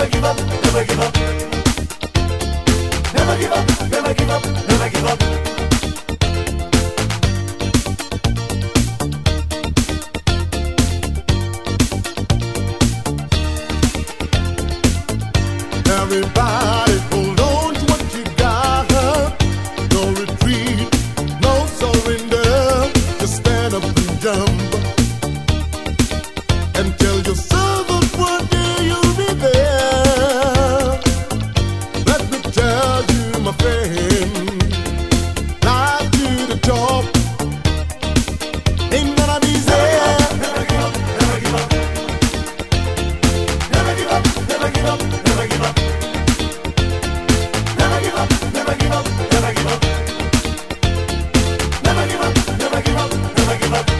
never give up, never give up. Never give up, never give up, never give up. Everybody hold on to what you got. No retreat, no surrender. Just stand up and jump and tell yourself that one day you'll be there. Let me tell you, my friend, rise to the top. Ain't gonna be easy. Never give up, never give up. Never give up, never give up, never give up. Never give up, never give up, never give up. Never give up, never give up, never give up.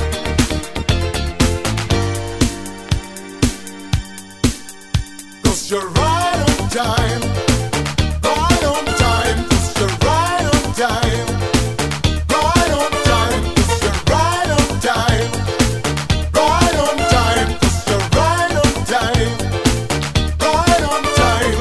'Cause you're right on time, right on time. 'Cause you're right on time, right on time. 'Cause you're right on time, right on time. 'Cause you're right on time, right on time.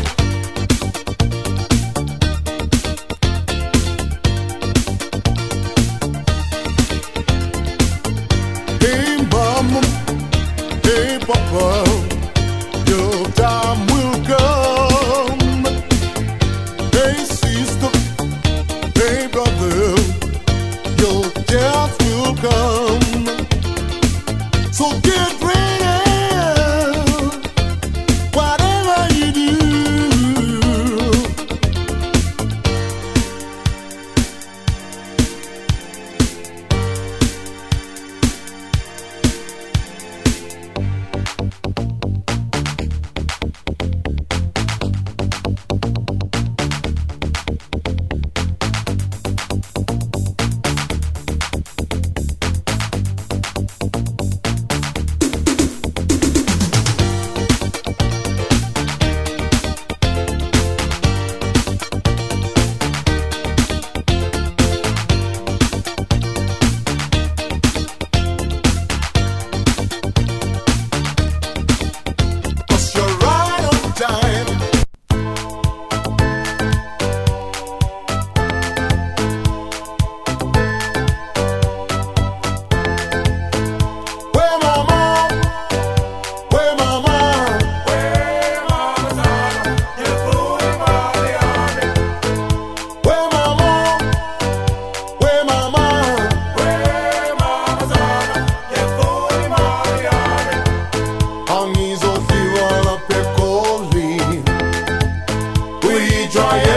Hey mama, hey papa, your time will come. Hey sister, hey brother, your chance will come. So get ready, whatever you do. Try